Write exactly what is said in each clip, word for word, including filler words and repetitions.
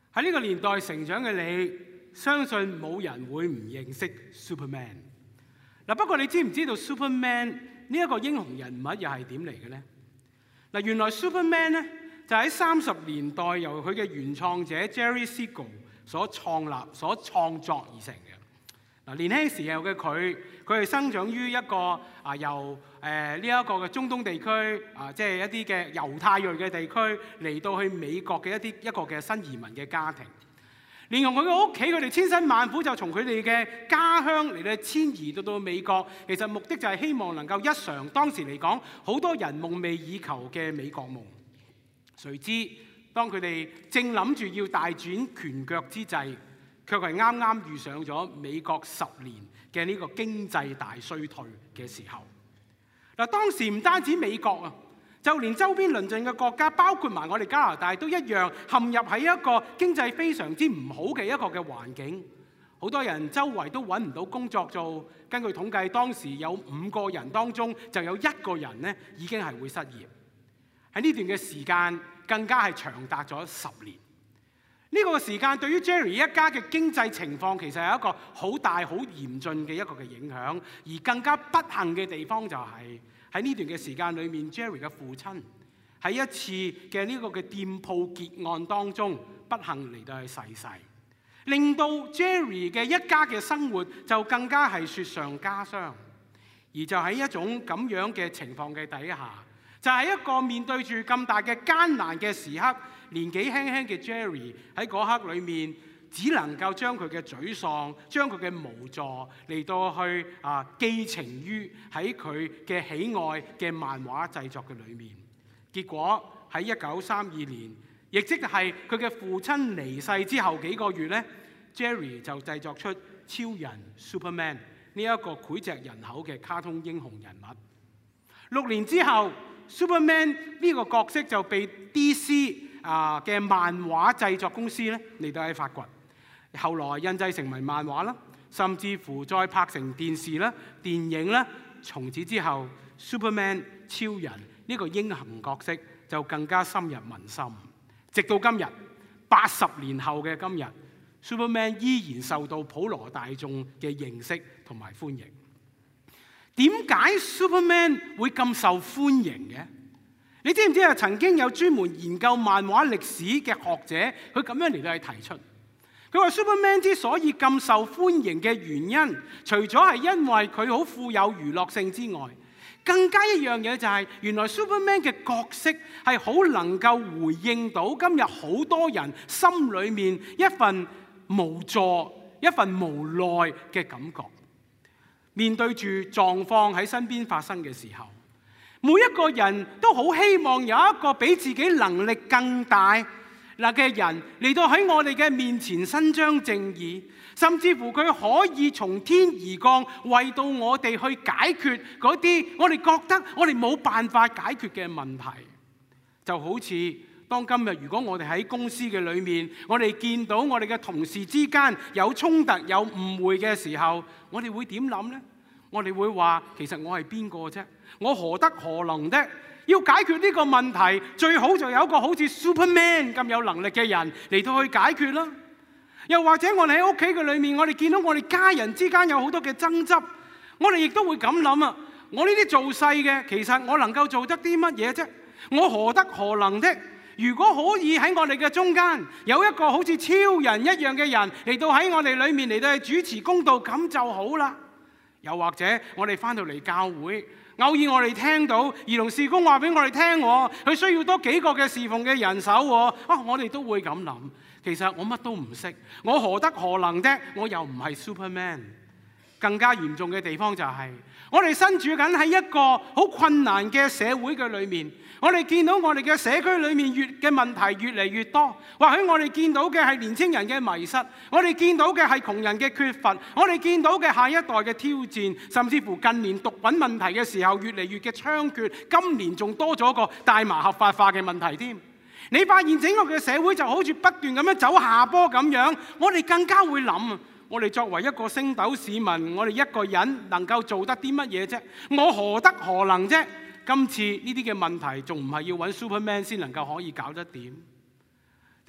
喺呢個年代成長嘅你，相信冇人會唔認識 Superman。嗱，不過你知唔知道 Superman 呢一個英雄人物又係點嚟嘅呢？嗱，原來 Superman 咧就喺三十年代由佢嘅原創者 Jerry Siegel 所創立、所創作而成嘅。嗱，年輕時候嘅佢，佢係生長於一個啊由誒呢一個嘅中東地區啊，即係一啲嘅猶太裔嘅地區嚟到去美國嘅一啲一個嘅新移民嘅家庭。連同佢嘅屋企，佢哋千辛萬苦就從佢哋嘅家鄉嚟到遷移到到美國，其實目的就係希望能夠一嘗當時嚟講好多人夢寐以求嘅美國夢。誰知當佢哋正諗住要大展拳腳之際，卻係啱啱遇上咗美國十年嘅呢個經濟大衰退嘅時候。嗱，當時唔單止美國啊，就連周邊鄰近嘅國家，包括埋我哋加拿大，都一樣陷入喺一個經濟非常之唔好嘅一個嘅環境。好多人周圍都揾唔到工作做。根據統計，當時有五個人當中就有一個人呢已經係會失業。喺呢段嘅時間更加係長達咗十年。呢個時間對於 Jerry 一家嘅經濟情況其實係一個好大好嚴峻嘅一個嘅影響，而更加不幸嘅地方就係喺呢段嘅時間裏面 ，Jerry 嘅父親喺一次嘅呢個嘅店鋪劫案當中不幸嚟到去逝世，令到 Jerry 嘅一家嘅生活就更加係雪上加霜。而就喺一種咁樣嘅情況嘅底下，就係一個面對住咁大嘅艱難嘅時刻，年紀輕輕嘅 Jerry 喺嗰刻裏面，只能夠將佢嘅沮喪、將佢嘅無助嚟到去啊寄情於喺佢嘅喜愛嘅漫畫製作嘅裏面。結果喺一九三二年，亦即係佢嘅父親離世之後幾個月呢， Jerry 就製作出超人 Superman 呢一個膾炙人口嘅卡通英雄人物。六年之後， Superman 呢個角色就被 D C 啊嘅漫畫製作公司咧嚟到去發掘，後來印製成為漫畫啦，甚至乎再拍成電視啦、電影啦。從此之後 ，Superman 超人呢個英雄角色就更加深入民心。直到今日，八十年後嘅今日 ，Superman 依然受到普羅大眾嘅認識同埋歡迎。點解 Superman 會咁受歡迎嘅？你知唔知啊？曾經有專門研究漫畫歷史嘅學者，佢咁樣嚟到去提出，佢話 Superman 之所以咁受歡迎嘅原因，除咗係因為佢好富有娛樂性之外，更加一樣嘢就係原來 Superman 嘅角色係好能夠回應到今日好多人心裏面一份無助、一份無奈嘅感覺。面對住狀況喺身邊發生嘅時候，每一個人都好希望有一個比自己能力更大嗱嘅人嚟到喺我哋嘅面前伸張正義，甚至乎佢可以從天而降，為到我哋去解決嗰啲我哋覺得我哋冇辦法解決嘅問題。就好似當今日如果我哋喺公司嘅裏面，我哋見到我哋嘅同事之間有衝突、有誤會嘅時候，我哋會點諗呢？我哋會話其實我係邊個啫？我何德何能的？要解決呢個問題，最好就有一個好似 Superman 咁有能力嘅人嚟到去解決啦。又或者我哋喺屋企嘅裏面，我哋見到我哋家人之間有好多嘅爭執，我哋亦都會咁諗啊！我呢啲做細嘅，其實我能夠做得啲乜嘢啫？我何德何能的？如果可以喺我哋嘅中間有一個好似超人一樣嘅人嚟到喺我哋裏面嚟到去主持公道，咁就好啦。又或者我哋翻到嚟教會，偶爾我哋聽到兒童事工話俾我哋聽，佢需要多幾個嘅侍奉嘅人手，啊，我哋都會咁諗。其實我乜都唔識，我何德何能的？我又唔係 Superman。更加嚴重嘅地方就係，我哋身處緊喺一個好困難嘅社會嘅裏面，我哋見到我哋嘅社區裏面越嘅問題越嚟越多。或許我哋見到嘅係年青人嘅迷失，我哋見到嘅係窮人嘅缺乏，我哋見到嘅下一代嘅挑戰，甚至乎近年毒品問題嘅時候越嚟越嘅猖獗，今年仲多咗個大麻合法化嘅問題添。你發現整個嘅社會就好似不斷咁樣走下坡咁樣，我哋更加會諗，我哋作為一個星斗市民，我哋一個人能夠做得啲乜嘢啫？我何德何能啫？今次呢啲嘅問題仲唔係要揾 Superman 先能夠可以搞得掂？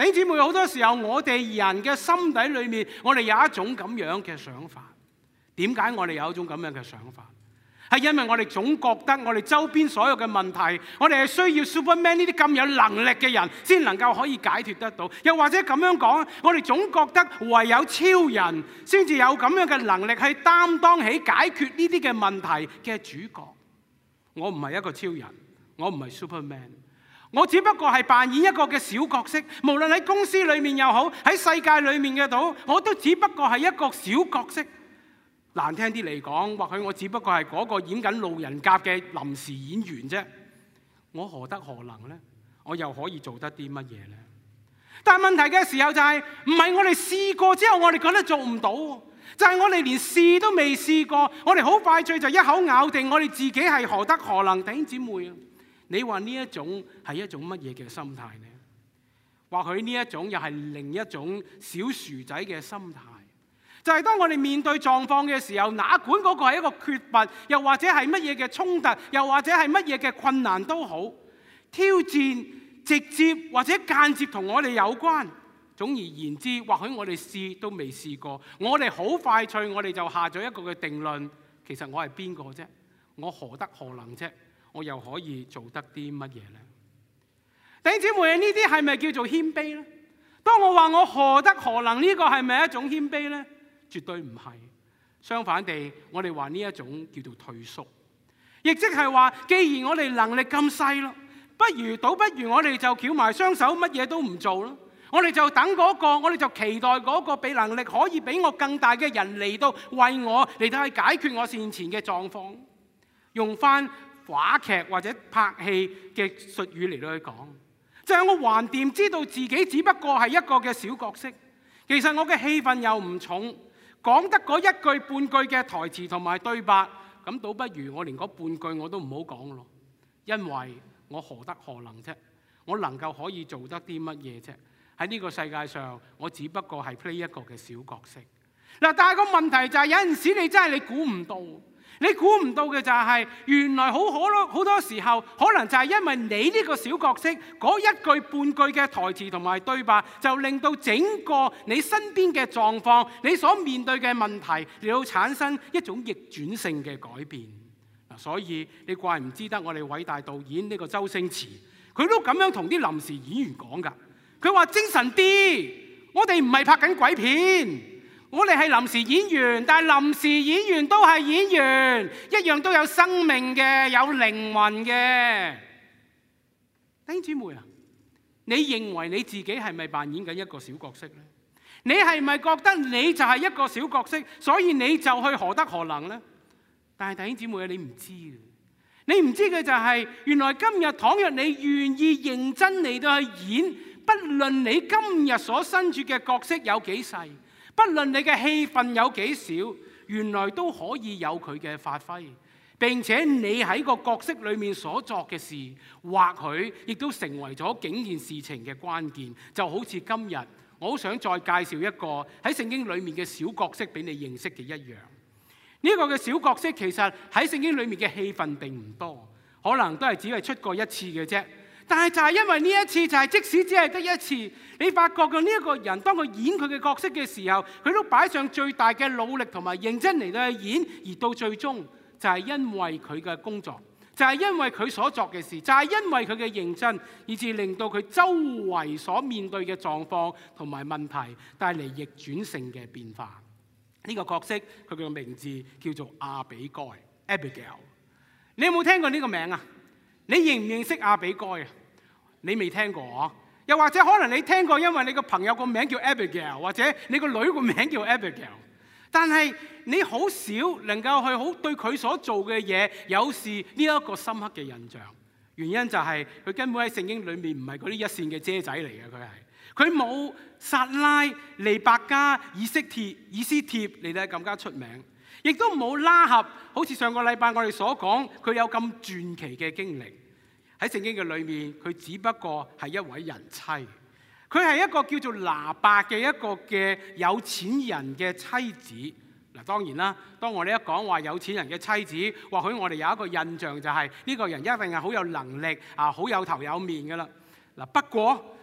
弟兄姊妹，好多時候我哋人嘅心底裏面，我哋有一種咁樣嘅想法。點解我哋有一種咁樣嘅想法？係因為我哋總覺得我哋周邊所有嘅問題，我哋係需要 Superman 呢啲咁有能力嘅人先能夠可以解決得到。又或者咁樣講，我哋總覺得唯有超人先至有咁樣嘅能力去擔當起解決呢啲嘅問題嘅主角。我唔係一個超人，我唔係 Superman， 我只不過係扮演一個嘅小角色。無論喺公司裏面又好，喺世界裏面嘅度，我都只不過係一個小角色。難聽啲嚟講，或許我只不過係嗰個演緊路人甲嘅臨時演員啫。我何德何能呢？我又可以做得啲乜嘢呢？但係問題嘅時候就係，唔係我哋試過之後，我哋覺得做唔到，就係我哋連試都未試過，我哋好快脆就一口咬定我哋自己係何德何能。弟兄姊妹啊，你話呢一種係一種乜嘢嘅心態呢？或許呢一種又係另一種小薯仔嘅心態。就係當我哋面對狀況嘅時候，哪管嗰個係一個缺乏，又或者係乜嘢嘅衝突，又或者係乜嘢嘅困難都好，挑戰直接或者間接同我哋有關。總而言之，或許我哋試都未試過，我哋好快脆，我哋就下咗一個嘅定論。其實我係邊個啫？我何德何能啫？我又可以做得啲乜嘢呢？弟兄姊妹，呢啲係咪叫做謙卑呢？當我話我何德何能，呢個係咪一種謙卑呢？絕對唔係，相反地，我哋話呢一種叫做退縮，亦即係話，既然我哋能力咁細咯，不如倒不如我哋就翹埋雙手，乜嘢都唔做咯。我哋就等嗰個，我哋就期待嗰個比能力可以比我更大嘅人嚟到為我嚟到去解決我面前嘅狀況。用翻話劇或者拍戲嘅術語嚟到去講，就係我橫掂知道自己只不過係一個嘅小角色，其實我嘅戲份又唔重。講得嗰一句半句嘅台詞同埋對白，咁倒不如我連嗰半句我都唔好講咯，因為我何德何能啫？我能夠可以做得啲乜嘢啫？喺呢個世界上，我只不過係 play 一個嘅小角色。嗱，但係個問題就係有陣時你真係你估唔到。你估唔到嘅就係，原來好可多好多時候，可能就係因為你呢個小角色嗰一句半句嘅台詞同埋對白，就令到整個你身邊嘅狀況，你所面對嘅問題，嚟到產生一種逆轉性嘅改變。嗱，所以你怪唔知得我哋偉大導演呢個周星馳，佢都咁樣同啲臨時演員講㗎。佢話精神啲，我哋唔係拍緊鬼片。我哋係臨時演員，但係臨時演員都係演員，一樣都有生命嘅，有靈魂嘅。弟兄姊妹啊，你認為你自己係咪扮演緊一個小角色呢？你係咪覺得你就係一個小角色，所以你就去何德何能呢？但係弟兄姊妹啊，你唔知嘅，你唔知嘅就係，原來今日倘若你願意認真嚟到去演，不論你今日所身處嘅角色有幾細，不論你嘅戲份有幾少，原來都可以有佢嘅發揮。並且你喺個角色裏面所作嘅事，或許亦都成為咗整件事情嘅關鍵。就好似今日，我好想再介紹一個喺聖經裏面嘅小角色俾你認識嘅一樣。呢個嘅小角色其實喺聖經裏面嘅戲份並唔多，可能都係只係出過一次嘅啫。但係就係因為呢一次，就係即使只係得一次，你發覺嘅呢一個人，當佢演佢嘅角色嘅時候，佢都擺上最大嘅努力同埋認真嚟到去演，而到最終就係因為佢嘅工作，就係因為佢所作嘅事，就係因為佢嘅認真，以致令到佢周圍所面對嘅狀況同埋問題帶嚟逆轉性嘅變化。呢個角色佢嘅名字叫做亞比該 Abigail。你有冇聽過呢個名啊？你認唔認識亞比該啊？你未聽過啊？又或者可能你聽過，因為你個朋友個名叫 Abigail， 或者你個女個名叫 Abigail， 但係你好少能夠去好對佢所做嘅嘢有是呢一個深刻嘅印象。原因就係佢根本喺聖經裏面唔係嗰啲一線嘅姐仔嚟嘅，佢係佢冇撒拉、利百加、以斯帖、以斯帖嚟得更加出名，亦都冇拉合，好似上個禮拜我哋所講，佢有咁傳奇嘅經歷。喺聖經嘅裏面，佢只不過係一位人妻，佢係一個叫做拿伯嘅一個嘅有錢人嘅妻子。嗱，當然啦，當我哋一講話有錢人嘅妻子，或許我哋有一個印象就係呢個人一定係好有能力啊，好有頭有面噶啦。嗱，不過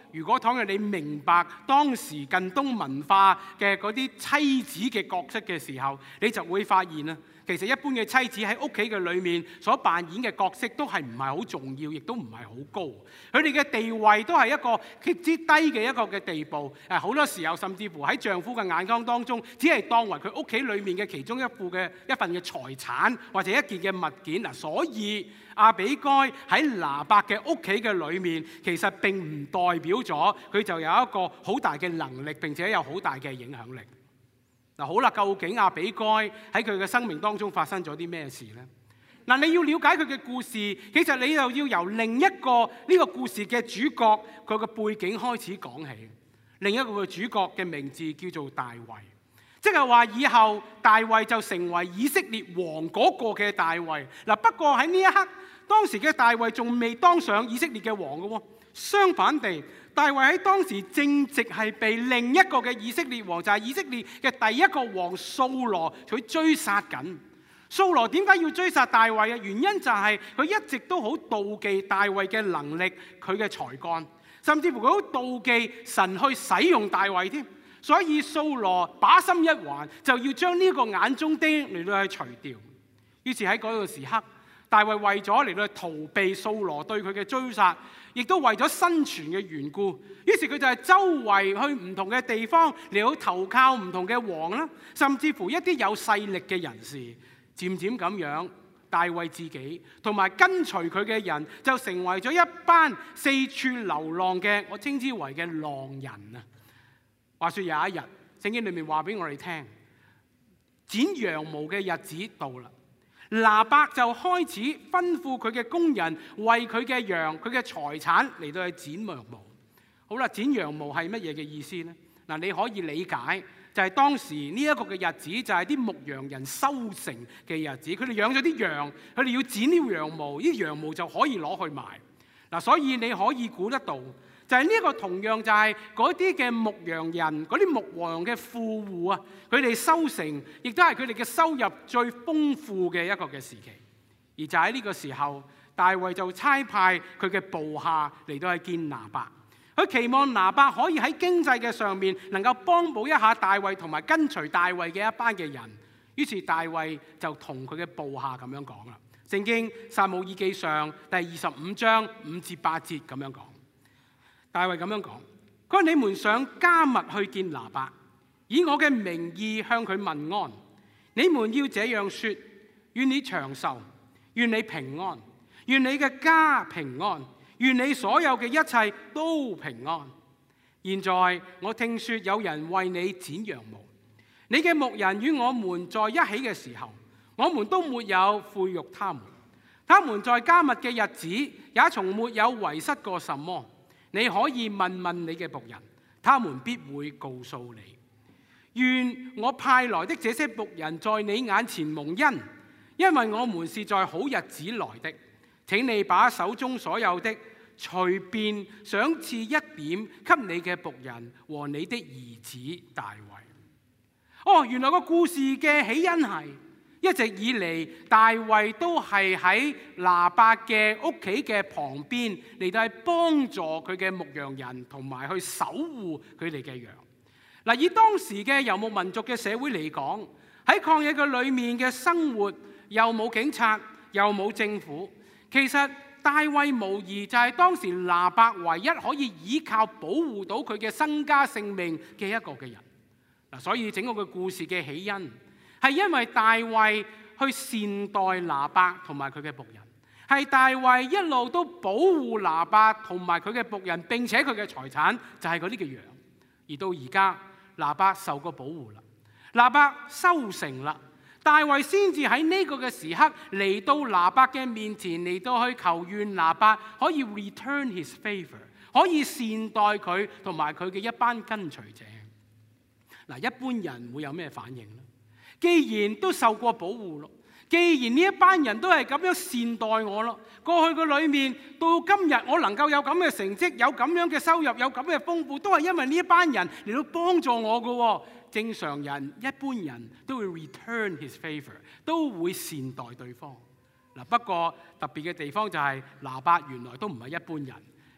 如果倘若你明白當時近東文化嘅嗰啲妻子嘅角色嘅時候，你就會發現啊，其實一般嘅妻子喺屋企嘅裏面所扮演嘅角色都係唔係好重要，亦都唔係好高。佢哋嘅地位都係一個極之低嘅一個嘅地步。誒，好多時候甚至乎喺丈夫嘅眼光當中，只係當為佢屋企裏面嘅其中一副嘅一份嘅財產或者一件嘅物件嗱。所以亞比該喺拿伯嘅屋企嘅裏面，其實並唔代表咗佢就有一個好大嘅能力，並且有好大嘅影響力。嗱，好啦，究竟亞比該喺佢嘅生命當中發生咗啲咩事呢？嗱，你要了解佢嘅故事，其實你又要由另一個呢個故事嘅主角佢嘅背景開始講起。另一個嘅主角嘅名字叫做大衛，即係話以後大衛就成為以色列王嗰個嘅大衛。嗱，不過喺呢一刻，當時嘅大衛仲未當上以色列嘅王嘅喎。相反地，大衛喺當時正值係被另一個嘅以色列王，就係以色列嘅第一個王掃羅佢追殺緊。掃羅點解要追殺大衛啊？原因就係佢一直都好妒忌大衛嘅能力，佢嘅才幹，甚至乎佢好妒忌神去使用大衛添。所以掃羅把心一橫，就要將呢個眼中釘嚟到去除掉。於是喺嗰個時刻，大衛為咗嚟到去逃避掃羅對佢嘅追殺，亦都為咗生存嘅緣故，於是佢就係周圍去唔同嘅地方嚟到投靠唔同嘅王啦，甚至乎一啲有勢力嘅人士。漸漸咁樣，大衛自己同埋跟隨佢嘅人就成為咗一班四處流浪嘅，我稱之為嘅狼人啊。話說有一日，聖經裏面話俾我哋聽，剪羊毛嘅日子到啦，拿伯就開始吩咐佢嘅工人為佢嘅羊、佢嘅財產嚟到去剪羊毛。好啦，剪羊毛係乜嘢嘅意思呢？嗱，你可以理解。就係當時呢一個嘅日子，就係啲牧羊人收成嘅日子。佢哋養咗啲羊，佢哋要剪啲羊毛，啲羊毛就可以攞去賣。嗱，所以你可以估得到，就係呢一個同樣就係嗰啲嘅牧羊人，嗰啲牧羊嘅富戶啊，佢哋收成，亦都係佢哋嘅收入最豐富嘅一個嘅時期。而就喺呢個時候，大衛就差派佢嘅部下嚟到去見拿伯。佢期望拿伯可以喺經濟嘅上面能夠幫補一下大衛同埋跟隨大衛嘅一班嘅人。於是大衛就同佢嘅部下咁樣講啦。聖經撒母耳記上第二十五章五至八節咁樣講。大衛咁樣講：佢話你們上迦密去見拿伯，以我嘅名義向佢問安。你們要這樣說：願你長壽，願你平安，願你嘅家平安。願你所有嘅一切都平安。現在我聽說有人為你剪羊毛，你嘅牧人與我們在一起嘅時候，我們都沒有侮辱他們。他們在迦密嘅日子也從沒有遺失過什麼。你可以問問你嘅僕人，他們必會告訴你。願我派來的這些僕人在你眼前蒙恩，因為我們是在好日子來的。請你把手中所有的隨便賞賜一點給你嘅僕人和你的兒子大衛。哦，原來個故事嘅起因係一直以嚟大衛都係喺拿伯嘅屋企嘅旁邊嚟到係幫助佢嘅牧羊人同埋去守護佢哋嘅羊。嗱，以當時嘅游牧民族嘅社會嚟講，喺曠野嘅裏面嘅生活又冇警察又冇政府。其實大衛無疑就係當時拿伯唯一可以依靠保護到佢嘅身家性命嘅一個嘅人。嗱，所以整個嘅故事嘅起因係因為大衛去善待拿伯同埋佢嘅僕人，係大衛一路都保護拿伯同埋佢嘅僕人，並且佢嘅財產就係嗰啲嘅羊。而到而家拿伯受過保護啦，拿伯收成啦。大衛先至喺呢個嘅時刻嚟到拿伯嘅面前，嚟到去求願拿伯可以 return his favor， 可以善待佢同埋佢嘅一班跟隨者。嗱，一般人會有咩反應呢？既然都受過保護咯，既然呢一班人都係咁樣善待我咯，過去嘅裏面到今日我能夠有咁嘅成績，有咁樣嘅收入，有咁嘅豐富，都係因為呢一班人嚟到幫助我嘅。正常人一般人都會 return his favor， 都會善待對方。嗱，不過特別嘅地方就係拿伯原來都唔係一般人，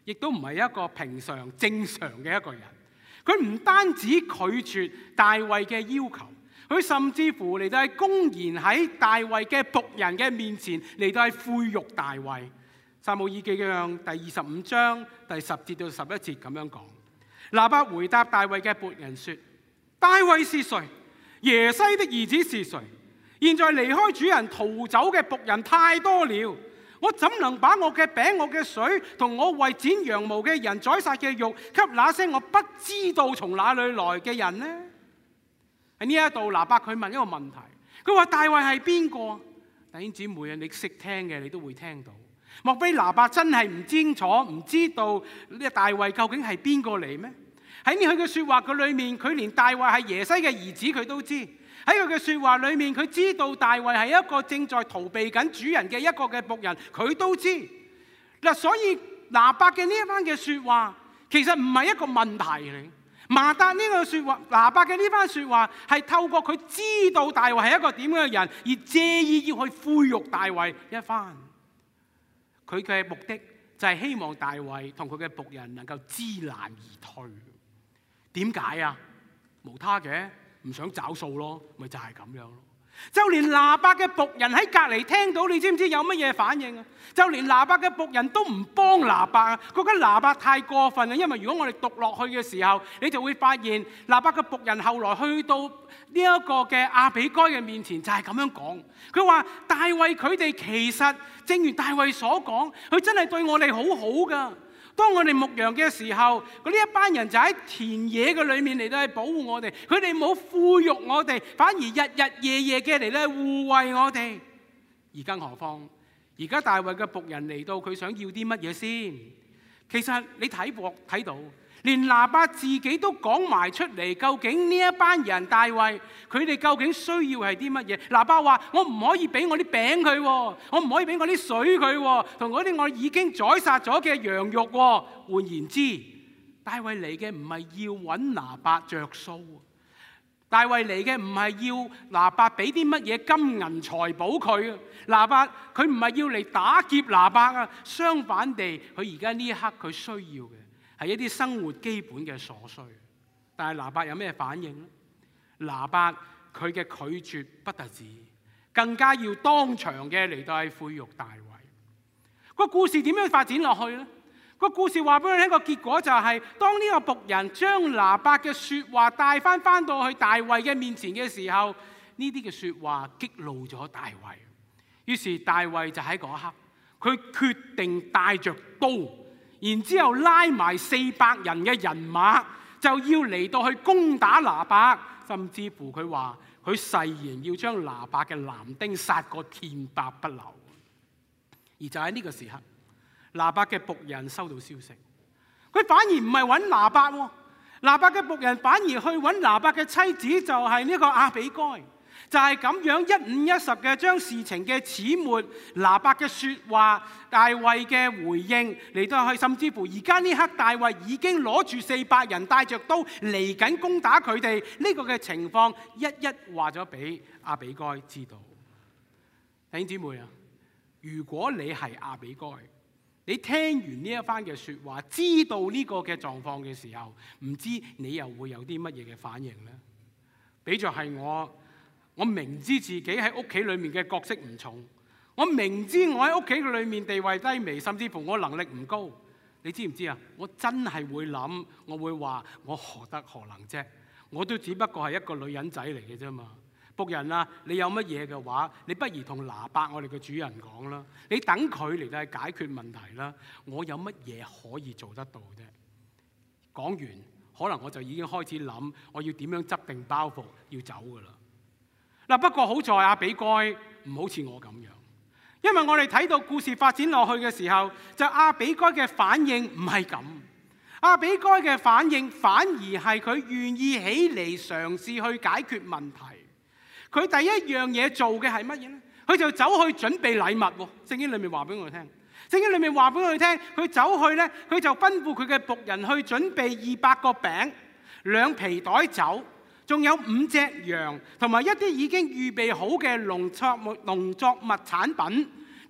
亦都唔係一個平常正常嘅一個人。佢唔單止拒絕大衛嘅要求，佢甚至乎嚟到係公然喺大衛嘅僕人嘅面前嚟到係侮辱大衛。撒母耳記上第二十五章第十節到十一節咁樣講。拿八回答大衛嘅僕人說：大衛是誰？耶西的兒子是誰？現在離開主人逃走嘅僕人太多了，我怎能把我嘅餅、我嘅水同我為剪羊毛嘅人宰殺嘅肉，給那些我不知道從哪裏來嘅人呢？喺呢一度，拿八佢問一個問題，佢話大衛係邊個？弟兄姊妹啊，你識聽嘅你都會聽到。莫非拿八真係唔清楚、唔知道呢個大衛究竟係邊個嚟咩？喺佢嘅説話嘅裏面，佢連大衛係耶西嘅兒子佢都知。喺佢嘅説話裏面，佢知道大衛係一個正在逃避緊主人嘅一個嘅僕人，佢都知。嗱，所以拿八嘅呢一番嘅説話，其實唔係一個問題嚟。馬達呢個説話，拿八嘅呢番説話，係透過佢知道大衛係一個點樣嘅人，而借意要去侮辱大衛一番。佢嘅目的就係希望大衛同佢嘅僕人能夠知難而退。點解啊？無他嘅。唔想找數咯，咪就係咁樣咯。就連拿八嘅僕人喺隔離聽到，你知唔知有乜嘢反應啊？就連拿八嘅僕人都唔幫拿八啊，覺得拿八太過分啊。因為如果我哋讀落去嘅時候，你就會發現拿八嘅僕人後來去到呢一個嘅亞比該嘅面前，就係咁樣講。佢話大衛佢哋其實正如大衛所講，佢真係對我哋好好噶。當我哋牧羊嘅時候，嗰呢一班人就喺田野嘅裏面嚟到去保護我哋，佢哋冇侮辱我哋，反而日日夜夜嘅嚟到護衛我哋。而更何況，而家大衛嘅僕人嚟到，佢想要啲乜嘢先？其實你睇過睇到，連拿八自己都講埋出嚟，究竟呢一班人大衛佢哋究竟需要係啲乜嘢？拿八話：我唔可以俾我啲餅佢，我唔可以俾我啲水佢，同嗰啲我已經宰殺咗嘅羊肉。換言之，大衛嚟嘅唔係要揾拿八着數，大衛嚟嘅唔係要拿八俾啲乜嘢金銀財寶佢。拿八佢唔係要嚟打劫拿八啊，相反地，佢而家呢一刻佢需要嘅係一啲生活基本嘅所需。但係拿八有咩反應呢？拿八佢嘅拒絕不特止，更加要當場嘅嚟到去侮辱大衛。個故事點樣發展落去呢？個故事話俾你聽，個結果就係、是、當呢個僕人將拿八嘅説話帶翻翻到去大衛嘅面前嘅時候，呢啲嘅説話激怒咗大衛。於是大衛就喺嗰刻，佢決定帶着刀，然之後拉埋四百人嘅人馬，就要嚟到去攻打拿八。甚至乎佢話佢誓言要將拿八嘅男丁殺個遍百不留。而就喺呢個時刻，拿八嘅僕人收到消息，佢反而唔係揾拿八喎，拿八嘅僕人反而去揾拿八嘅妻子，就係呢個亞比該。就係咁樣一五一十嘅將事情嘅始末、拿八嘅説話、大衛嘅回應嚟到去，甚至乎而家呢刻大衛已經攞住四百人帶着刀嚟緊攻打佢哋，呢個嘅情況一一話咗俾亞比該知道。弟兄姊妹啊，如果你係亞比該，你聽完呢一番嘅説話，知道呢個嘅狀況嘅時候，唔知你又會有啲乜嘢嘅反應呢？比作係我。我明知自己喺屋企裏面嘅角色唔重，我明知我喺屋企裏面地位低微，甚至乎我能力唔高，你知唔知啊？我真係會諗，我會話我何德何能啫？我都只不過係一個女人仔嚟嘅啫嘛。僕人啊，你有乜嘢嘅話，你不如同拿八我哋嘅主人講啦，你等佢嚟到解決問題啦。我有乜嘢可以做得到啫？講完，可能我就已經開始諗，我要點樣執定包袱要走噶啦。嗱，不過好在亞比該唔好似我咁樣，因為我哋睇到故事發展落去嘅時候，就亞比該嘅反應唔係咁。亞比該嘅反應反而係佢願意起嚟嘗試去解決問題。佢第一樣嘢做嘅係乜嘢咧？佢就走去準備禮物。聖經裏面話俾我哋聽，聖經裏面話俾我哋聽，佢走去咧，佢就吩咐佢嘅僕人去準備二百個餅、兩皮袋酒。仲有五隻羊，同埋一啲已經預備好嘅農作物農作物產品，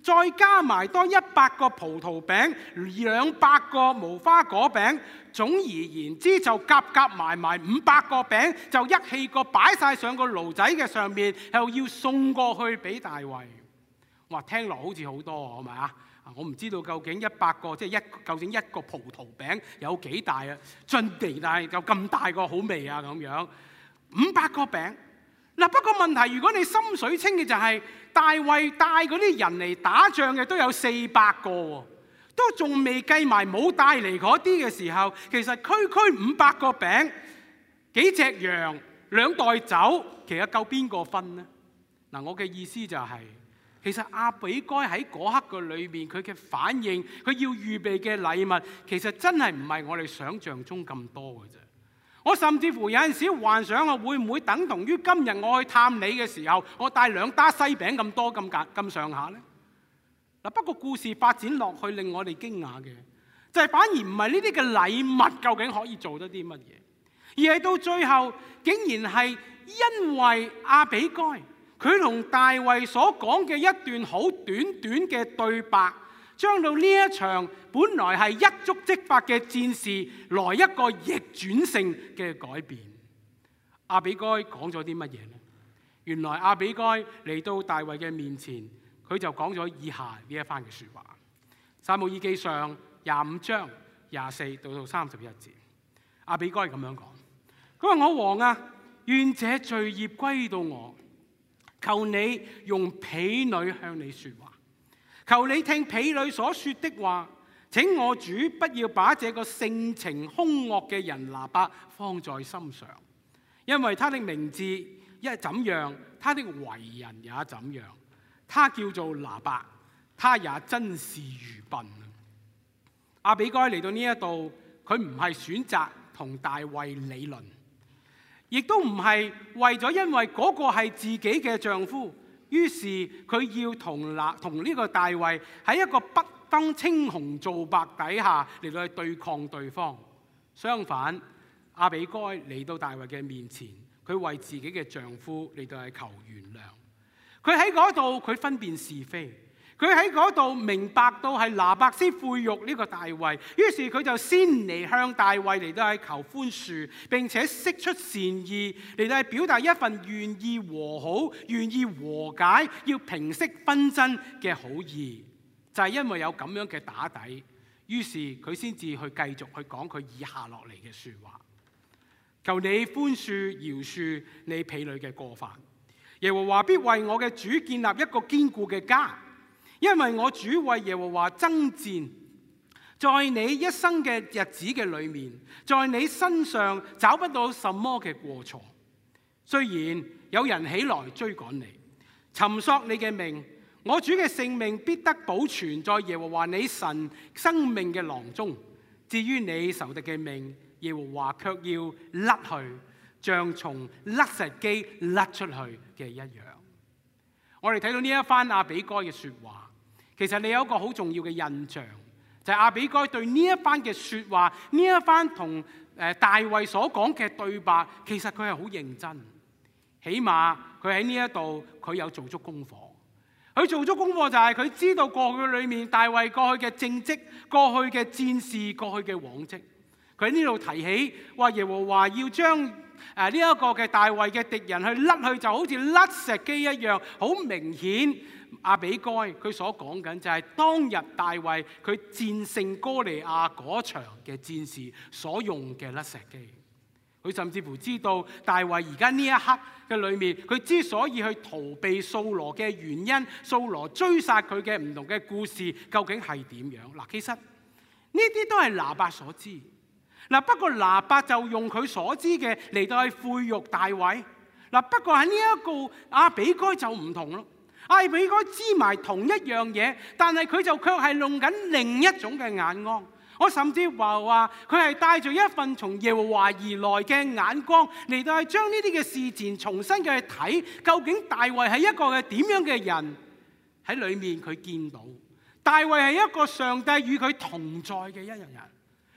再加埋多一百個葡萄餅、兩百個無花果餅，總而言之就夾夾埋埋五百個餅，就一氣過擺晒上個爐仔嘅上面，又要送過去俾大衛。哇，聽落好似好多，係咪啊？我唔知道究竟一百個即係一究竟一個葡萄餅有幾大啊？盡地大有咁大個好味啊咁樣。五百個餅嗱，不過問題如果你心水清嘅就係、是、大衛帶嗰啲人嚟打仗嘅都有四百個喎，都仲未計埋冇帶嚟嗰啲嘅時候，其實區區五百個餅、幾隻羊、兩袋酒，其實夠邊個分呢？嗱，我嘅意思就係、是。其實亞比該喺嗰刻嘅裏面，佢嘅反應，佢要預備嘅禮物，其實真係唔係我哋想象中咁多嘅啫。我甚至乎有陣時幻想啊，會唔會等同於今日我去探你嘅時候，我帶兩打西餅咁多咁緊咁上下呢？嗱，不過故事發展落去令我哋驚訝嘅，就係反而唔係呢啲嘅禮物究竟可以做得啲乜嘢，而係到最後竟然係因為亞比該。佢同大衛所講嘅一段好短短嘅對白，將到呢一場本來係一觸即發嘅戰事，來一個逆轉性嘅改變。亞比該講咗啲乜嘢呢？原來亞比該嚟到大衛嘅面前，佢就講咗以下呢一番嘅説話。撒母耳記上廿五章廿四到到三十一節，亞比該咁樣講：佢話我王啊，願這罪孽歸到我。求你用婢女向你說話，求你聽婢女所說的話，請我主不要把這個性情兇惡嘅人拿伯放在心上，因為他的名字一怎樣，他的為人也怎樣。他叫做拿伯，他也真是愚笨。亞比該嚟到呢一度，佢唔係選擇同大衛理論。亦都唔係為咗因為嗰個係自己嘅丈夫，於是佢要同嗱同呢個大衛喺一個不分青紅皂白底下嚟到去對抗對方。相反，亞比該嚟到大衛嘅面前，佢為自己嘅丈夫嚟到去求原諒。佢喺嗰度佢分辨是非。佢喺嗰度明白到係拿伯先侮辱呢個大衛，於是佢就先嚟向大衛嚟到去求寬恕，並且釋出善意嚟到去表達一份願意和好、願意和解、要平息紛爭嘅好意。就係因為有咁樣嘅打底，於是佢先至去繼續去講佢以下落嚟嘅説話：求你寬恕饒恕你婢女嘅過犯，耶和華必為我嘅主建立一個堅固嘅家。因為我主為耶和華爭戰，在你一生嘅日子嘅裏面，在你身上找不到什麼嘅過錯。雖然有人起來追趕你，尋索你嘅命，我主嘅性命必得保存在耶和華你神生命嘅囊中。至於你仇敵嘅命，耶和華卻要甩去，像從甩石機甩出去嘅一樣。我哋睇到呢一番亞比該嘅說話，其實你有一個好重要嘅印象，就係亞比該對呢一番嘅說話，呢一番同誒大衛所講嘅對白，其實佢係好認真。起碼佢喺呢一度，佢有做足功課。佢做足功課就係佢知道過去裏面大衛過去嘅政績、過去嘅戰事、過去嘅往績。佢喺呢度提起話耶和華要將誒呢一個嘅大衛嘅敵人去甩去，就好似甩石機一樣，好明顯。亞比該佢所講緊就係當日大衛佢戰勝哥利亞嗰場嘅戰事所用嘅甩石機。佢甚至乎知道大衛而家呢一刻嘅裏面，佢之所以去逃避掃羅嘅原因，掃羅追殺佢嘅唔同嘅故事究竟係點樣？嗱，其實呢啲都係拿伯所知。嗱，不過拿伯就用佢所知嘅嚟到去侮辱大衛。嗱，不過喺呢一個亞比該就唔同咯。亞比該知埋同一樣嘢，但係佢就卻係用緊另一種嘅眼光。我甚至話話佢係帶住一份從耶和華而來嘅眼光嚟到去將呢啲嘅事情重新嘅去睇，究竟大衛係一個嘅點樣嘅人？喺裏面佢見到大衛係一個上帝與佢同在嘅一樣人。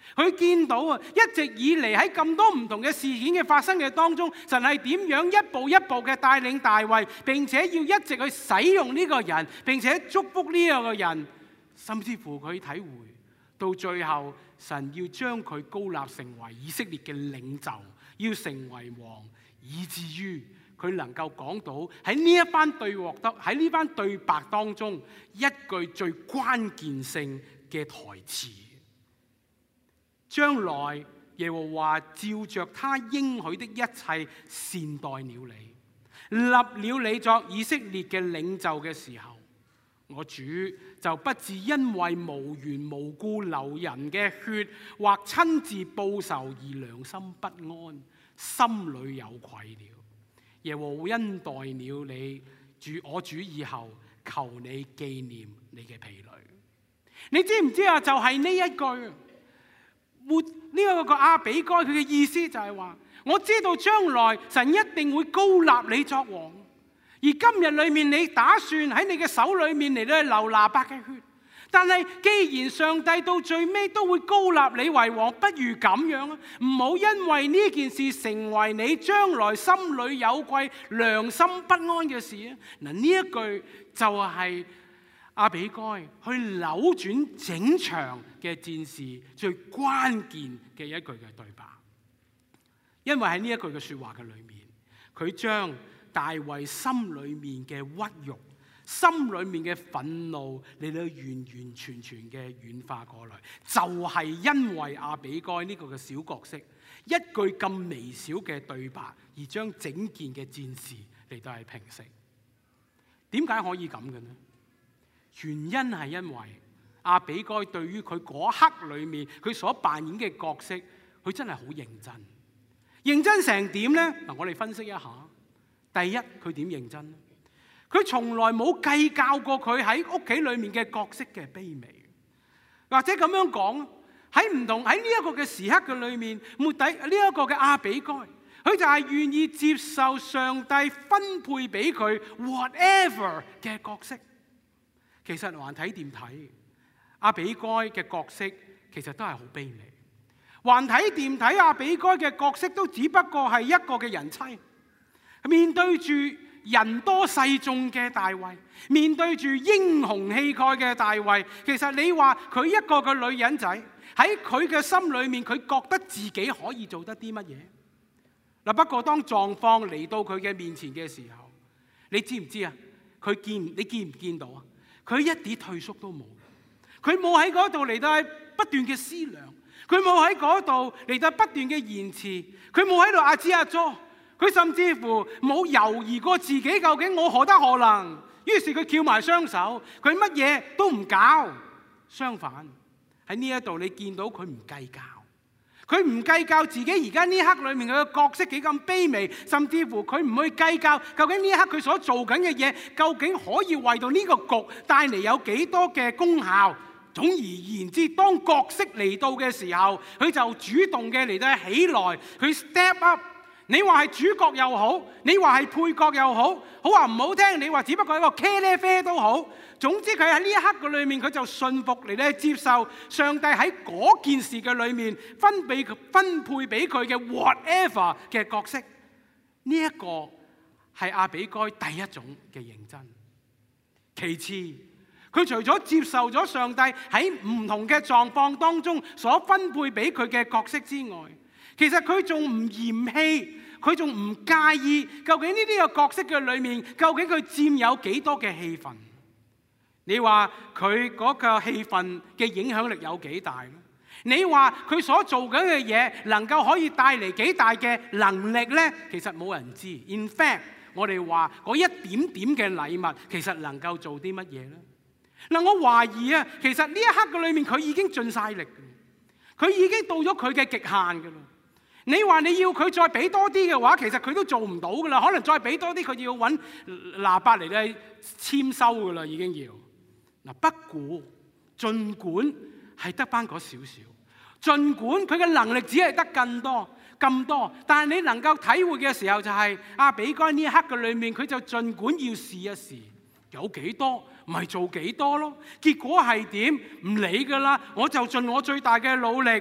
佢見到啊，一直以嚟喺咁多唔同嘅事件嘅發生嘅當中，神係點樣一步一步嘅帶領大衛，並且要一直去使用呢個人，並且祝福呢個人，甚至乎佢體會到最後，神要將佢高立成為以色列嘅領袖，要成為王，以至於佢能夠講到喺呢一番對話得喺呢番對白當中一句最關鍵性嘅台詞。將來耶和華照着他應許的一切善待了你，立了你作以色列嘅領袖嘅時候，我主就不至因為無緣無故流人嘅血或親自報仇而良心不安，心裏有愧了。耶和華恩待了你，主我主以後求你紀念你嘅婢女。你知唔知啊？就係呢一句。活呢一個亞比該，佢嘅意思就係話，我知道將來神一定會高立你作王，而今日裏面你打算喺你嘅手裏面嚟到流拿伯嘅血，但係既然上帝到最尾都會高立你為王，不如咁樣啊，唔好因為呢件事成為你將來心裏有愧、良心不安嘅事啊。嗱，呢一句就係亞比該去扭轉整場嘅戰事最關鍵嘅一句嘅對白，因為喺呢一句嘅說話嘅裏面，佢將大衛心裏面嘅屈辱、心裏面嘅憤怒，嚟到完完全全嘅軟化過來，就係因為亞比該呢個嘅小角色，一句咁微小嘅對白，而將整件嘅戰事嚟到係平息。點解可以咁嘅呢？原因係因為亞比該對於佢嗰刻裏面佢所扮演嘅角色，佢真係好認真。認真成點呢？嗱，我哋分析一下。第一，佢點認真？佢從來冇計較過佢喺屋企裏面嘅角色嘅卑微，或者咁樣講，喺唔同喺呢一個嘅時刻嘅裏面，末底呢一個嘅亞比該，佢就係願意接受上帝分配俾佢 whatever 嘅角色。其實還睇點睇，亞比該嘅角色其實都係好卑微。還睇點睇，亞比該嘅角色都只不過係一個嘅人妻，面對住人多勢眾嘅大衛，面對住英雄氣概嘅大衛，其實你話佢一個嘅女人仔喺佢嘅心裏面，佢覺得自己可以做得啲乜嘢？嗱，不過當狀況嚟到佢嘅面前嘅時候，你知唔知啊？佢見你見唔見到啊？佢一啲退縮都冇，佢冇喺嗰度嚟到不斷嘅思量，佢冇喺嗰度嚟到不斷嘅言辭，佢冇喺度阿支阿左，佢甚至乎冇猶豫過自己究竟我何德何能，於是佢翹埋雙手，佢乜嘢都唔搞。相反喺呢一度你見到佢唔計較，佢唔計較自己而家呢刻裏面佢嘅角色幾咁卑微，甚至乎佢唔去計較究竟呢一刻佢所做緊嘅嘢究竟可以為到呢個局帶嚟有幾多嘅功效。總而言之，當角色嚟到嘅時候，佢就主動嘅嚟到起來，佢 step up。你話係主角又好，你話係配角又好，好話唔好聽，你話只不過係一個茄喱啡都好。總之佢喺呢一刻嘅裏面，佢就信服嚟咧接受上帝喺嗰件事嘅裏面分俾佢分配俾佢嘅 whatever 嘅角色。呢一個係亞比該第一種嘅認真。其次，佢除咗接受咗上帝喺唔同嘅狀況當中所分配俾佢嘅角色之外，其實佢仲唔嫌棄，佢仲唔介意究竟呢啲嘅角色嘅裏面，究竟佢佔有幾多嘅戲份？你話佢嗰個戲份嘅影響力有幾大咧？你話佢所做緊嘅嘢能夠可以帶嚟幾大嘅能力呢？其實冇人知。In fact，我哋話嗰一點點嘅禮物，其實能夠做啲乜嘢呢？嗱，我懷疑啊，其實呢一刻嘅裏面，佢已經盡晒力，佢已經到咗佢嘅極限㗎啦。你話你要佢再俾多啲嘅話，其實佢都做唔到㗎啦。可能再俾多啲，佢要揾拿伯嚟咧簽收㗎啦，已經要。嗱，不過儘管係得返嗰少少，儘管佢嘅能力只係得更多咁多，但係你能夠體會嘅時候就係亞比該呢一刻嘅裏面，佢就儘管要試一試，有幾多咪做幾多咯。結果係點唔理㗎啦，我就盡我最大嘅努力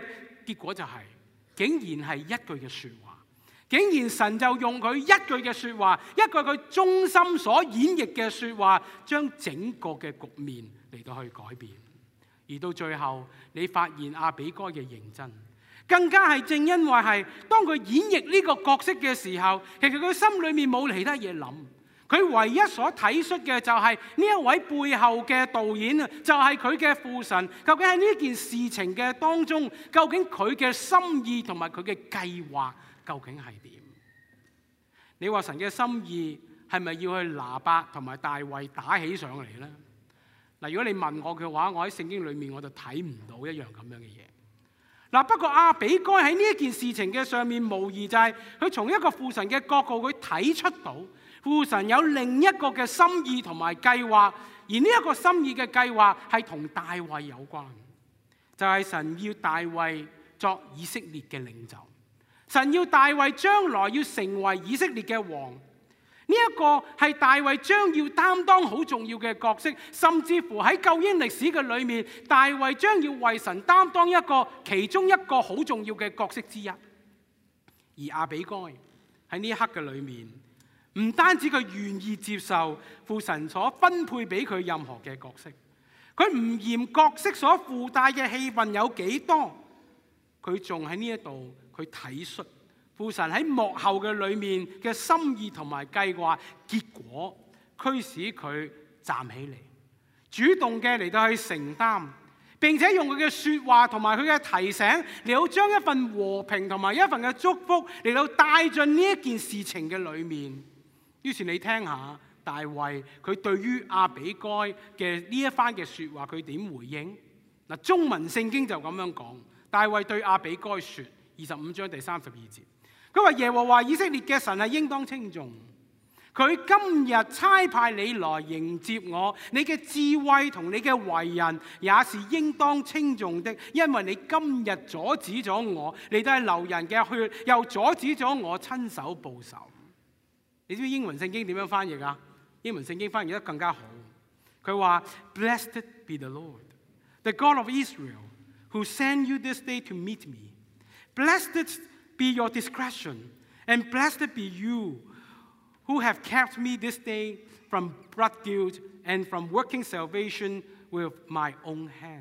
結果就係、是，竟然係一句嘅說話，竟然神就用佢一句嘅說話，一句佢忠心所演繹嘅說話，將整個嘅局面嚟到去改變。而到最後，你發現亞比該嘅認真，更加係正因為係當佢演繹呢個角色嘅時候，其實佢心裏面冇其他嘢諗，佢唯一所體恤嘅就係呢一位背後嘅導演啊，就係佢嘅父神。究竟喺呢件事情嘅當中，究竟佢嘅心意同埋佢嘅計劃究竟係點？你話神嘅心意係咪要去拿伯同埋大衛打起上嚟呢？嗱，如果你問我嘅話，我喺聖經裏面我就睇唔到一樣咁樣嘅嘢。嗱，不過亞比該喺呢一件事情嘅上面，無疑就係佢從一個父神嘅角度，佢睇出到父神有另一個嘅心意同埋計劃，而呢一個心意嘅計劃係同大衛有關，就係神要大衛作以色列嘅領袖，神要大衛將來要成為以色列嘅王。呢一個係大衛將要擔當好重要嘅角色，甚至乎喺救恩歷史嘅裏面，大衛將要為神擔當一個其中一個好重要嘅角色之一。而亞比該喺呢一刻嘅裏面，唔單止佢願意接受父神所分配俾佢任何嘅角色，佢唔嫌角色所附帶嘅戲份有幾多，佢仲喺呢一度佢體恤父神喺幕後嘅裏面嘅心意同埋計劃，結果驅使佢站起嚟，主動嘅嚟到去承擔，並且用佢嘅說話同埋佢嘅提醒嚟到將一份和平同埋一份嘅祝福嚟到帶進呢一件事情嘅裏面。於是你聽下大衛佢對於亞比該嘅呢一番嘅說話，佢點回應？嗱，中文聖經就咁樣講，大衛對亞比該說，二十五章第三十二節。佢話耶和華以色列嘅神係應當稱頌，佢今日差派你來迎接我，你嘅智慧同你嘅為人也是應當稱頌的，因為你今日阻止咗我，你都係流人嘅血，又阻止咗我親手報仇。你知唔知英文聖經點樣翻譯啊？英文聖經翻譯得更加好，佢話 Blessed be the Lord, the God of Israel, who sent you this day to meet me. Blessed be your discretion, and blessed be you who have kept me this day from blood guilt and from working salvation with my own hand.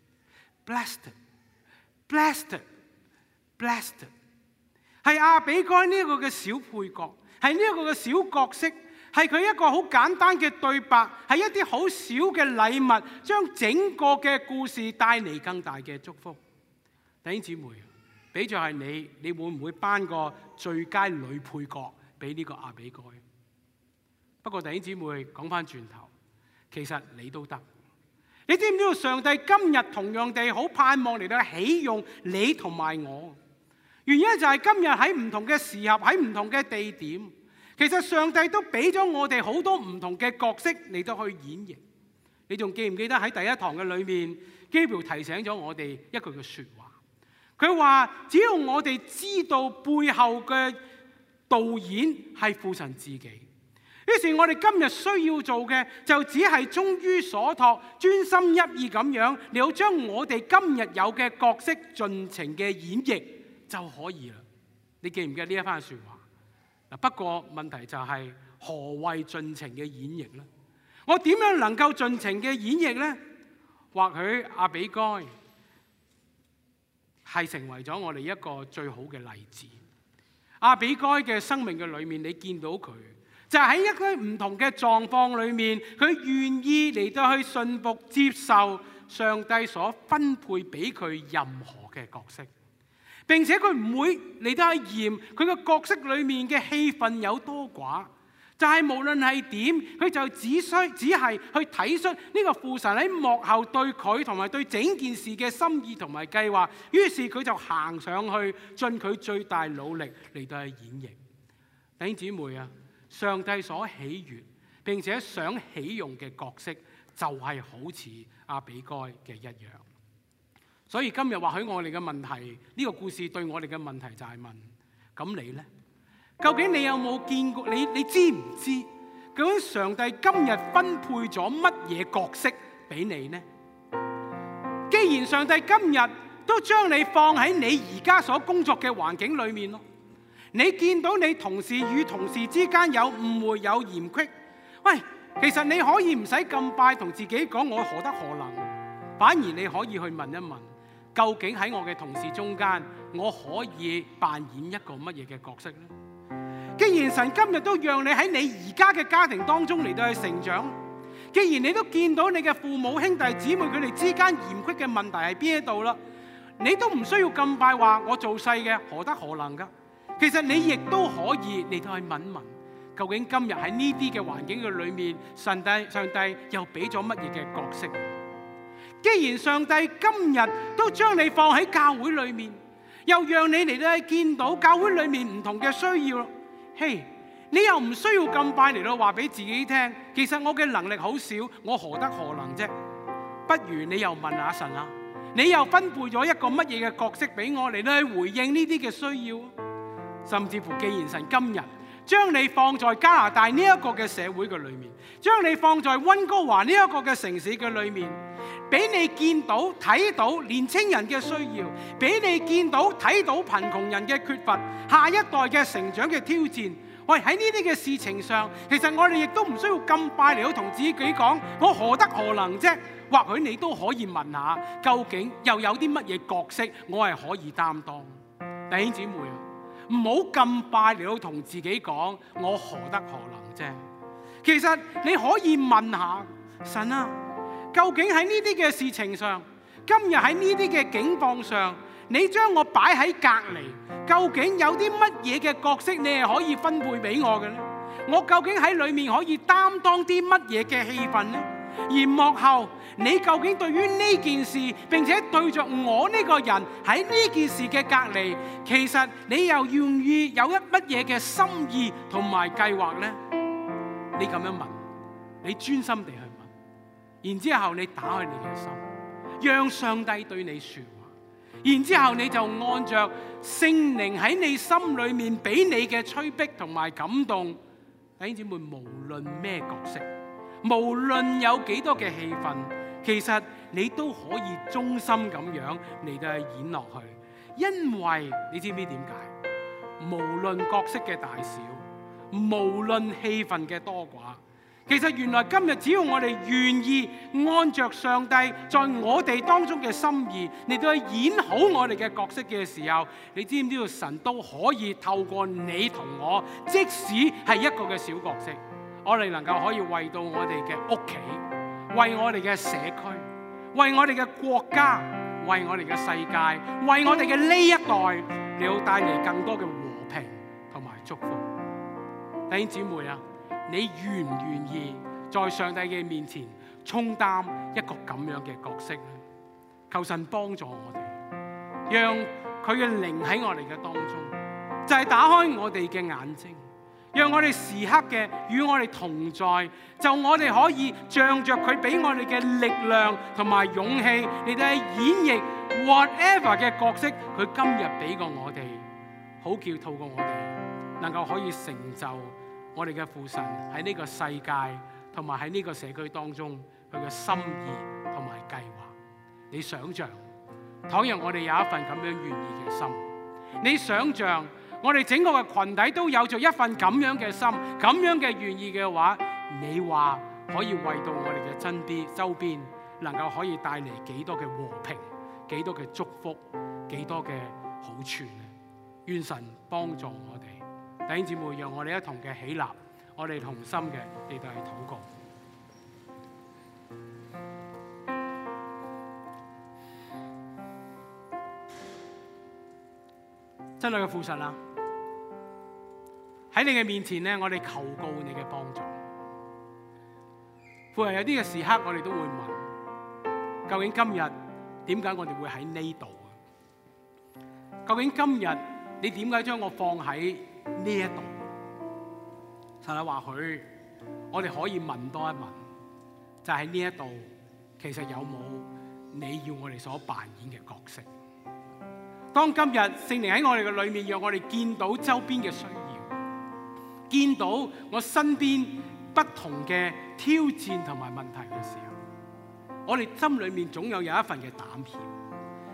Blessed, blessed, blessed. 係亞比該呢一個嘅小配角，係呢一個嘅小角色，係佢一個好簡單嘅對白，係一啲好少嘅禮物，將整個嘅故事帶嚟更大嘅祝福。弟兄姊妹，俾著係你，你會唔會頒個最佳女配角俾呢個亞比該？不過弟兄姊妹講翻轉頭，其實你都得。你知唔知道上帝今日同樣地好盼望嚟到起用你同埋我？原因就係今日喺唔同嘅時候，喺唔同嘅地點，其實上帝都俾咗我哋好多唔同嘅角色嚟到去演繹。你仲記唔記得喺第一堂嘅裏面，基表提醒咗我哋一句嘅說話？佢話只要我哋知道背後嘅導演係父神自己，於是我哋今日需要做嘅就只係忠於所託，專心一意咁樣，你好將我哋今日有嘅角色盡情嘅演繹就可以啦。你記唔記得呢一番說話？嗱，不過問題就係何謂盡情嘅演繹呢？我點樣能夠盡情嘅演繹呢？或許亞比該係成為咗我哋一個最好嘅例子。亞比該嘅生命嘅裏面，你見到佢就喺一個唔同嘅狀況裏面，佢願意嚟到去信服接受上帝所分配俾佢任何嘅角色，並且佢唔會嚟到去嫌佢嘅角色裏面嘅戲份有多寡。就係無論係點，佢就只需只係去體恤呢個父神喺幕後對佢同埋對整件事嘅心意同埋計劃，於是佢就行上去盡佢最大努力嚟到去演繹。弟兄姊妹啊，上帝所喜悅並且想起用嘅角色，就係好似亞比該嘅一樣。所以今日或許我哋嘅問題，呢個故事對我哋嘅問題就係問：咁你呢？究竟你有冇見過？你你知唔知究竟上帝今日分配咗乜嘢角色俾你呢？既然上帝今日都將你放喺你而家所工作嘅環境裏面咯。你見到你同事與同事之間有誤會、有嫌隙，喂，其實你可以唔使咁快同自己講我何德何能，反而你可以去問一問，究竟喺我嘅同事中間，我可以扮演一個乜嘢嘅角色呢？既然神今日都讓你喺你而家嘅家庭當中嚟到去成長，既然你都見到你嘅父母兄弟姊妹佢哋之間嫌隙嘅問題係邊一度啦，你都唔需要咁快話我做細嘅何德何能噶。其實你亦都可以嚟到去問問，究竟今日喺呢啲嘅環境嘅裏面，上帝上帝又俾咗乜嘢嘅角色？既然上帝今日都將你放喺教會裏面，又讓你嚟到去見到教會裏面唔同嘅需要，嘿、hey，你又唔需要咁快嚟到話俾自己聽，其實我嘅能力好少，我何德何能啫？不如你又問下神啊，你又分配咗一個乜嘢嘅角色俾我嚟到去回應呢啲嘅需要？甚至乎，既然神今日將你放在加拿大呢一個嘅社會嘅裏面，將你放在溫哥華呢一個嘅城市嘅裏面，俾你見到睇到年青人嘅需要，俾你見到睇到貧窮人嘅缺乏，下一代嘅成長嘅挑戰。喂，喺呢啲嘅事情上，其實我哋亦都唔需要咁快嚟到同自己講我何德何能啫。或許你都可以問下，究竟又有啲乜嘢角色我係可以擔當？弟兄姊妹啊，唔好咁快嚟到同自己講我何德何能啫。其實你可以問下神啊，究竟喺呢啲嘅事情上，今日喺呢啲嘅境況上，你將我擺喺隔離，究竟有啲乜嘢嘅角色你係可以分配俾我嘅呢？我究竟喺裏面可以擔當啲乜嘢嘅戲份呢？而幕後你究竟對於呢件事，並且對着我呢個人喺呢件事嘅隔離，其實你又願意有一乜嘢嘅心意同埋計劃呢？你咁樣問，你專心地去問，然之後你打開你嘅心，讓上帝對你說話，然之後你就按着聖靈喺你心裏面俾你嘅催逼同埋感動。弟兄姊妹，無論咩角色，無論有幾多嘅戲份，其實你都可以忠心咁樣嚟到去演落去，因為你知唔知點解？無論角色嘅大小，無論戲份嘅多寡，其實原來今日只要我哋願意按着上帝在我哋當中嘅心意嚟到去演好我哋嘅角色嘅時候，你知唔知道神都可以透過你同我，即使係一個嘅小角色，我哋能夠可以為到我哋嘅屋企，為我哋嘅社區，為我哋嘅國家，為我哋嘅世界，為我哋嘅呢一代，你要帶嚟更多嘅和平同埋祝福。弟兄姊妹啊，你願唔願意在上帝嘅面前充擔一個咁樣嘅角色呢？求神幫助我哋，讓佢嘅靈喺我哋嘅當中，就係打開我哋嘅眼睛，讓我哋時刻嘅與我哋同在，就我哋可以仗着佢俾我哋嘅力量同埋勇氣嚟到演繹 whatever 嘅角色，佢今日俾過我哋，好叫透過我哋能夠可以成就我哋嘅父神喺呢個世界同埋喺呢個社區當中佢嘅心意同埋計劃。你想象，倘若我哋有一份咁樣願意嘅心，你想象我哋整個嘅群體都有着一份咁樣嘅心，咁樣嘅願意嘅話，你話可以為到我哋嘅身邊周邊能夠可以帶嚟幾多嘅和平，幾多嘅祝福，幾多嘅好處呢？願神幫助我哋，弟兄姊妹，讓我哋一同嘅起立，我哋同心嘅嚟到去禱告。真愛嘅父神啊，喺你嘅面前咧，我哋求告你嘅幫助。父啊，有啲嘅時刻，我哋都會問：究竟今日點解我哋會喺呢度啊？究竟今日你點解將我放喺呢一度？神啊，或許我哋可以問多一問，就喺呢一度，其實有冇你要我哋所扮演嘅角色？當今日聖靈喺我哋嘅裏面，讓我哋見到周邊嘅需要，見到我身邊不同嘅挑戰同埋問題嘅時候，我哋心裏面總有有一份嘅膽怯，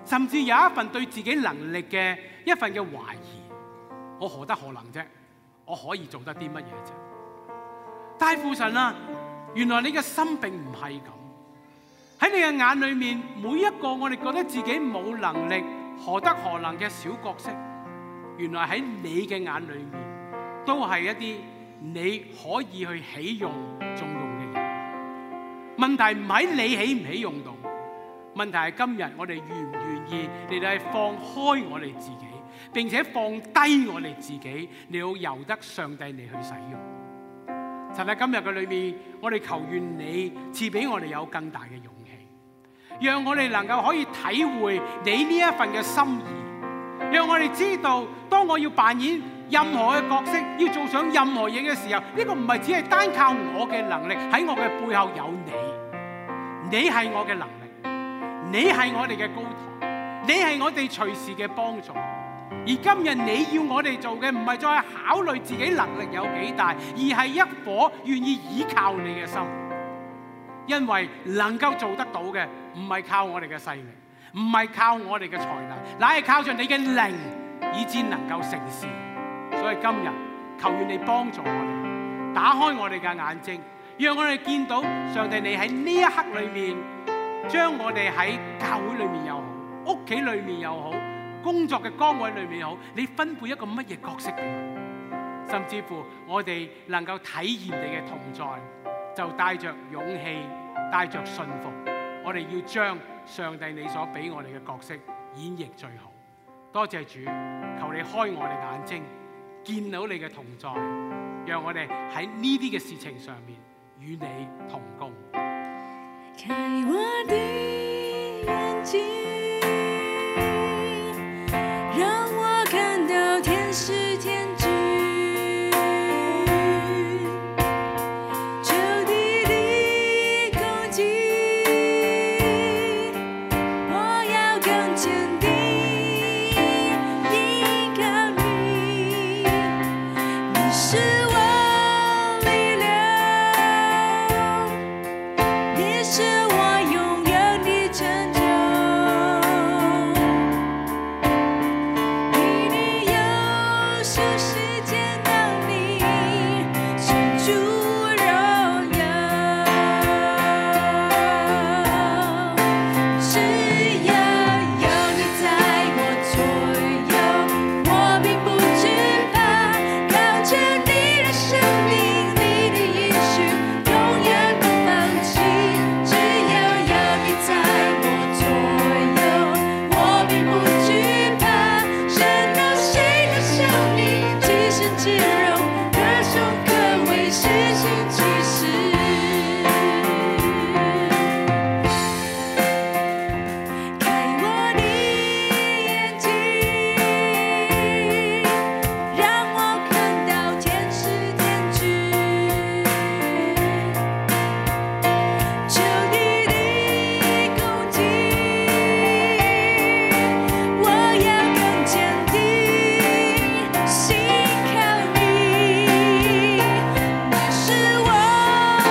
甚至有一份對自己能力嘅一份嘅懷疑。我何德何能啫？我可以做得啲乜嘢啫？但係父神啊，原來你嘅心並唔係咁。喺你嘅眼裏面，每一個我哋覺得自己冇能力、何德何能嘅小角色，原來喺你嘅眼裏面，都係一啲你可以去起用、重用嘅人。問題唔喺你起唔起用到，問題係今日我哋願唔願意嚟到係放開我哋自己，並且放低我哋自己，你要由得上帝你去使用。神喺今日嘅裏面，我哋求願你賜俾我哋有更大嘅勇氣，讓我哋能夠可以體會你呢一份嘅心意，讓我哋知道當我要扮演任何嘅角色，要做上任何嘢嘅時候，呢個唔係只係單靠我嘅能力，喺我嘅背後有你，你係我嘅能力，你係我哋嘅高台，你係我哋隨時嘅幫助。而今日你要我哋做嘅唔係再考慮自己能力有幾大，而係一顆願意依靠你嘅心。因為能夠做得到嘅唔係靠我哋嘅勢力，唔係靠我哋嘅才能，乃係靠着你嘅靈，以致能夠成事。所以今日求願你幫助我哋，打開我哋嘅眼睛，讓我哋見到上帝你喺呢一刻裏面，將我哋喺教會裏面又好，屋企裏面又好，工作嘅崗位裏面又好，你分配一個乜嘢角色俾我，甚至乎我哋能夠體驗你嘅同在，就帶着勇氣，帶着信服，我哋要將上帝你所俾我哋嘅角色演繹最好。多謝主，求你開我哋眼睛，見到你嘅同在，讓我哋喺呢啲嘅事情上面與你同工。 開我的眼睛，讓我看到天使天軍，仇敵的攻擊，我要更堅定，依靠你，你是我力量，你是我永遠的拯救，因你有數世界能力，神主榮耀，只要有你在我左右，我並不懼怕，靠着你的生命，你的應許永遠不放棄。只要有你在我左右，我並不懼怕，神到誰的生命，至深至柔，可頌可畏，施行其事。開我的眼睛，讓我看到天使天軍，仇敵的攻擊，我要更堅定，信靠你，你是我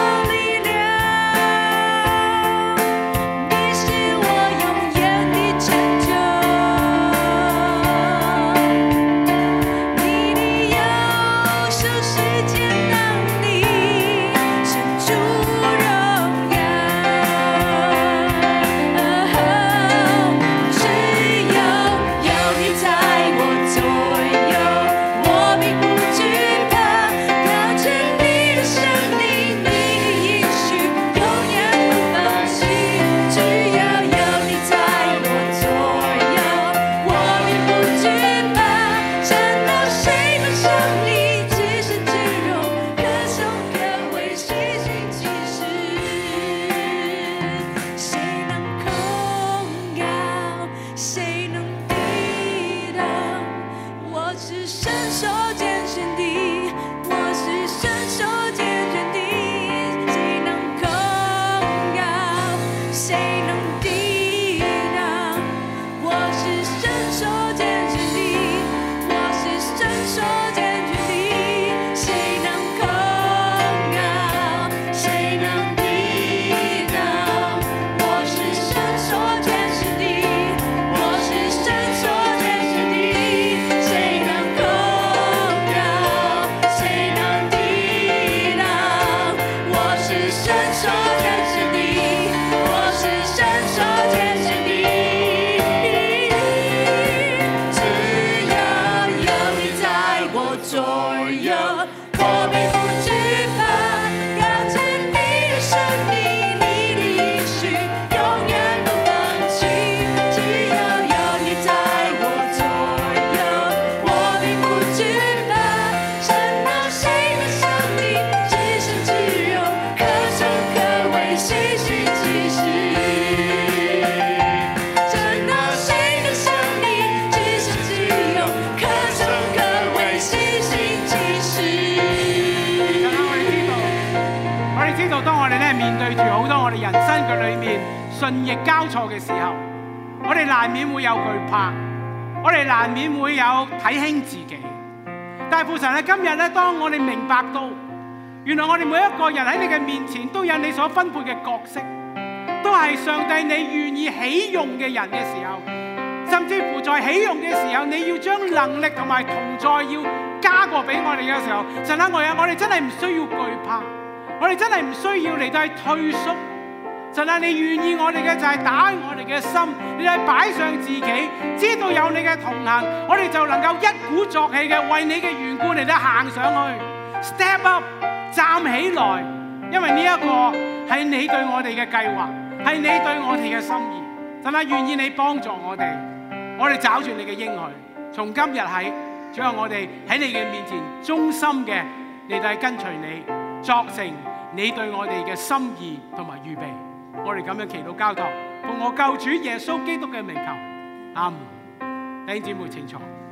我并不惧怕，靠近你的生命，你的应许永远不放弃。只要有你在我左右，我并不惧怕。神那谁的生命，至深至柔，可颂可畏，细细即是。神那谁的生命，至深至柔，可颂可畏，细细即是。 我哋知道，當我哋咧面對住好多我哋人生嘅裏面順逆交錯嘅時候，我哋難免會有懼怕，我哋難免會有睇輕自己。但係父神咧，今日咧，當我哋明白到，原來我哋每一個人喺你嘅面前都有你所分配嘅角色，都係上帝你願意起用嘅人嘅時候，甚至乎在起用嘅時候，你要將能力同埋同在要加過俾我哋嘅時候，神啊，我啊，我哋真係唔需要懼怕。我哋真係唔需要嚟到係退縮，神啊！你願意我哋嘅就係打開我哋嘅心，你係擺上自己，知道有你嘅同行，我哋就能夠一鼓作氣嘅為你嘅緣故嚟到行上去 ，step up， 站起來，因為呢一個係你對我哋嘅計劃，係你對我哋嘅心意。神啊，願意你幫助我哋，我哋找住你嘅應許，從今日起，主啊，我哋喺你嘅面前忠心嘅嚟到係跟隨你。作成你對我哋嘅心意同埋預備，我哋咁樣祈禱交託，奉我救主耶穌基督嘅名求，阿門。弟兄姊妹請坐。